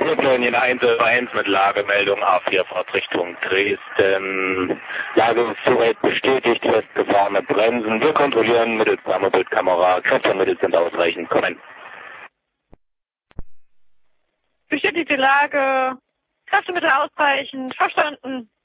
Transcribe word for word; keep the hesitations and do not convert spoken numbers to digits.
Linie eins eins mit Lagemeldung A vier Fahrtrichtung Dresden. Lage ist soweit bestätigt, festgefahrene Bremsen. Wir kontrollieren mittels Wärmebildkamera. Kräftemittel sind ausreichend. Kommen. Bestätigte Lage, Kräftemittel ausreichend, verstanden.